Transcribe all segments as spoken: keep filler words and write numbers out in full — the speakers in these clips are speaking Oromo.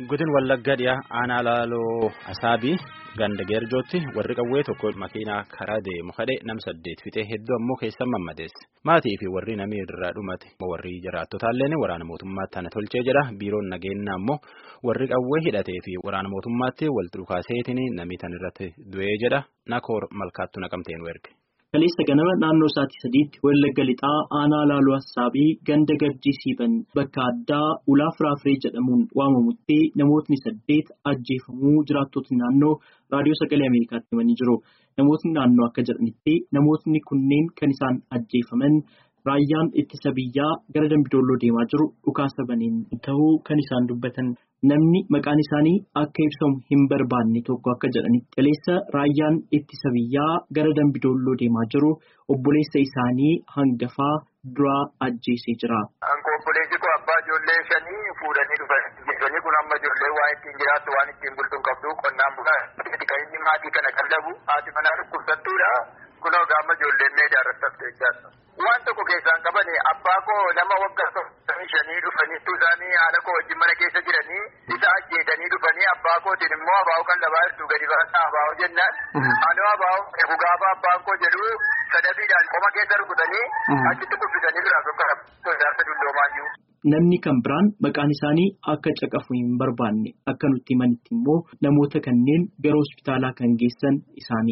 Godin Wallagga dhiyaa aanaa laaloo asaabii ganda geerjootti warri qawwee tokko makiinaa karaa deemu kadhe nam saddeet fixee hedduu ammoo keessan mammadeesse. Maatii fi warri namii irraa dhumate warri jiraattotaallee waraana mootummaatti tana tolchee jedha. Biiroon nageenyaa ammoo warri qawwee hidhatee fi waraana mootummaatti wal dhukaaseetiin namii tan irratti du'ee jedha. Nakoor malkaattu naqamteen werge. Kaleessa ganama naannoo sa'aatii sadiitti Wallagga lixaa aanaa laaloo asaabii ganda Garjii bakka addaa ulaa Firaafiree jedhamuun waamamutti namootni saddeet ajjeefamuu jiraattotni naannoo raadiyoo sagalee Ameerikaatti himanii jiru. Namootni naannoo akka jedhanitti namootni kunneen kan isaan ajjeefaman raayyaan ittisa biyyaa gara Dambidolloo deemaa jiru dhukaasa baneen ta'uu kan isaan dubbatan. Namni maqaan isaanii akka ibsamu hin barbaanne tokko akka jedhanitti kaleessa raayyaan ittisa biyyaa gara Dambidolloo deemaa jiru obboleessa isaanii hangafaa duraa ajjeesee jira. Obboleessi koo abbaa ijoollee shanii fuudhanii dhufan. Ijoollee kun amma ijoollee waan ittiin jiraattu waan ittiin bultuun qabdu qonnaan bulaa kan inni maatii kana qallabu haati manaa dhukkubsattuudha. Kunoo gaama ijoolleen meedaa irratti haftee jiraatu. Waan tokko keessaan qabanii abbaa koo nama waggaa shanii dhufaniitu isaanii haala koo wajjin mana keessa jiranii isa ajjeetanii dhufanii abbaa kootiin immoo abaa'oo kan labaa jirtu gadi baasaa abaa'oo jennaan. Anoo abaa'oo gugaafa abbaan koo jedhu sadafiidhaan qoma keessa rukutanii achitti kuffisanii biraa tokko sodaarsa dulloomaa jiru. Namni kan biraan maqaan isaanii akka caqafu hin barbaanne akka nutti himanitti immoo namoota kanneen gara hospitaalaa kan geessan isaanii.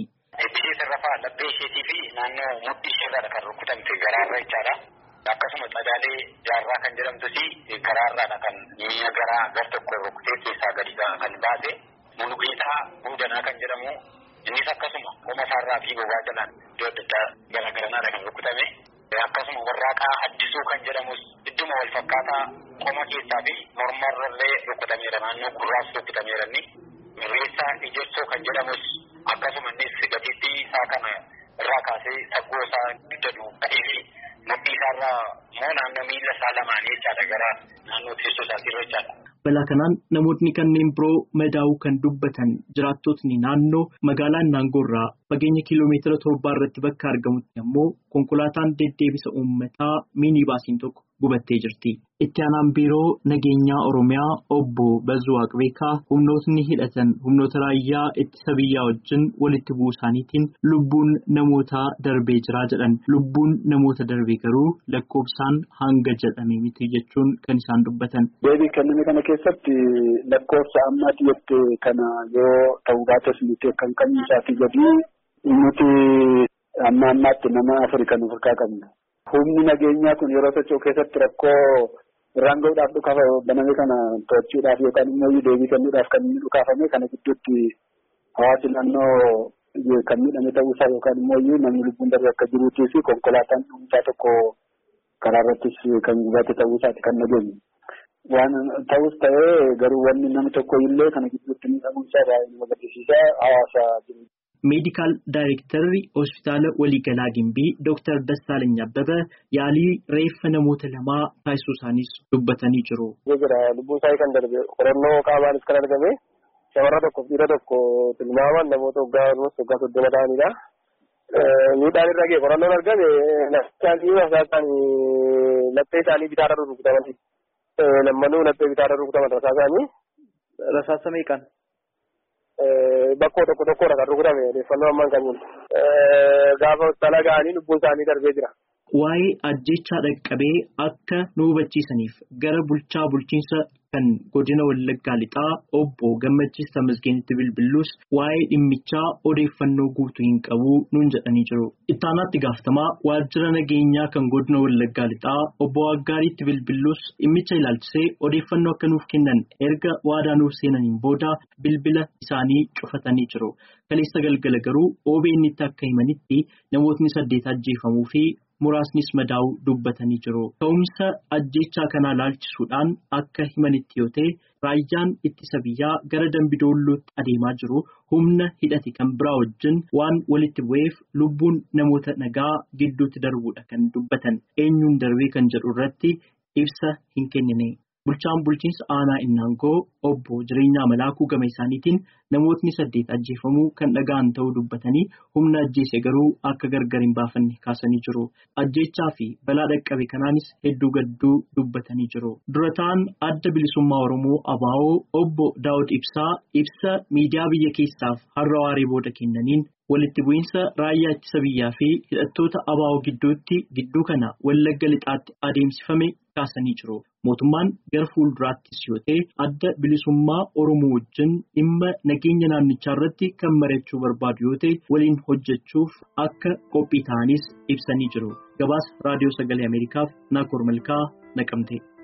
Laphee isheetii fi naannoo mudhii isheerraa kan rukutamte garaarra jechaadha. Akkasuma Cadaalee Jaarraa kan jedhamtus garaarraadha kan mi'a garaa gar tokko rukutee keessaa gadi kan baase. Mulugeetaa Buudanaa kan jedhamu innis akkasuma qoma isaarraa fi bobaa jalaan iddoo adda addaa garaagaranaadha kan rukutame. Akkasuma Warraaqaa Addisuu kan jedhamus idduma wal fakkaataa qoma keessaa fi mormarrallee rukutameera naannoo gurraas rukutameera inni. Mirreessaa Ijersoo kan jedhamus akkasuma innis gatiittii isaa kana irraa kaasee saggoo isaa gidda duubatee fi mudhii isaarraa immoo naannoo miila isaa lamaanii jechaadha gara naannoo teessoo isaatiirra jechaadha. Balaa kanaan namootni kanneen biroo madaa'uu kan dubbatan jiraattotni naannoo magaalaan Naangoorraa fageenya kiiloomeetira torbaa irratti bakka argamutti ammoo konkolaataan deddeebisa uummataa miinibaasiin tokko gubattee jirti. Itti aanaan biiroo nageenyaa Oromiyaa obbo Bazuu Waaqbeekaa humnootni hidhatan humnoota raayyaa ittisa biyyaa wajjin walitti bu'uu isaaniitiin lubbuun namoota darbee jira jedhan. Lubbuun namoota darbee garuu lakkoofsaan hanga jedhame miti jechuun kan isaan dubbatan. Deebii kenname kana keessatti lakkoofsa ammaatti jette kana yoo ta'uu baates nuti kan kamii isaatii gadi nuti amma ammaatti nama afurii kan of harkaa qabna. Humni nageenyaa kun yeroo socho'u keessatti rakkoo irraan gahuudhaaf dhukaasa baname kana to'achuudhaaf yookaan immoo deebii kennuudhaaf kan inni dhukaafame kana gidduutti hawaasi naannoo kan miidhame ta'uusaa yookaan immoo namni lubbuun darbe akka jiruutii fi konkolaataan dhuunfaa tokko karaa irrattis kan gubate ta'uusaati kan nageenye. Waan ta'us ta'ee garuu wanni namni tokko illee kana gidduutti miidhamuusaa baay'ee nama gaddisiisa hawaasa jiru. Meedikaal Daayirektarri Hospitaala Waliigalaa Gimbii Dooktar Dassaalany Abbabaa yaalii reeffa namoota lamaa taasisuu isaaniis dubbatanii jiru. Lubbuun isaanii kan darbe qorannoo qaamaanis kan argame shamarra tokko dhiira tokko tilmaamaan namoota waggaa waggaa soddoma ta'anidha. Miidhaan irra ga'e qorannoon argame laphee isaanii bitaarra rukutaman. Lammanuu laphee bitaarra rukutaman rasaa isaanii. Rasaasa meeqaan? Bakkoo tokko tokkodha kan rukutame odeeffannoo ammaan qabuun gaafa hospitaala ga'anii lubbuun isaanii darbee jira. Waa'ee ajjechaa dhaqqabee akka nu hubachiisaniif gara bulchaa bulchiinsa kan godina Wallaggaa lixaa obbo Gammachiis Tamasgeenitti bilbiluus waa'ee dhimmichaa odeeffannoo guutuu hin qabu nuun jedhanii jiru. Ittaanaatti gaafatamaa waajjira nageenyaa kan godina Wallaggaa lixaa obbo Waggaariitti bilbiluus dhimmicha ilaalchisee odeeffannoo akka nuuf kennan erga waadaa nuuf seenaniin booda bilbila isaanii cufatanii jiru. Kaleessa galgala garuu O B N itti akka himanitti namootni saddeet ajjeefamuu fi muraasnis madaa'uu dubbatanii jiru. Ka'umsa ajjechaa kanaa ilaalchisuudhaan akka himanitti yoo ta'e raayyaan ittisa biyyaa gara Dambidoollootti adeemaa jiru humna hidhate kan biraa wajjin waan walitti bu'eef lubbuun namoota nagaa gidduutti darbuudha kan dubbatan. Eenyuun darbee kan jedhu irratti ibsa hin kennine. Bulchaan bulchiinsa aanaa Innaangoo obbo Jireenyaa Malaakuu gama isaaniitiin namootni saddeet ajjeefamuu kan dhaga'an ta'uu dubbatanii humna ajjeese garuu akka gargar hin baafanne kaasanii jiru. Ajjeechaa fi balaa dhaqqabe kanaanis hedduu gadduu dubbatanii jiru. Durataan adda bilisummaa Oromoo A B O obbo Daawud Ibsaa ibsa miidiyaa biyya keessaaf har'a waaree booda kennaniin walitti bu'iinsa raayyaa ittisa biyyaa fi hidhattoota A B O gidduutti gidduu kana Wallagga lixaatti adeemsifame kaasanii jiru. Mootummaan gara fuulduraattis yoo ta'e adda bilisummaa Oromoo wajjin dhimma nageenya naannichaa irratti kan mari'achuu barbaadu yoo ta'e waliin hojjechuuf akka qophii ta'anis ibsanii jiru. Gabaasa Raadiyoo Sagalee Ameerikaaf Naakoor Malkaa Naqamtee.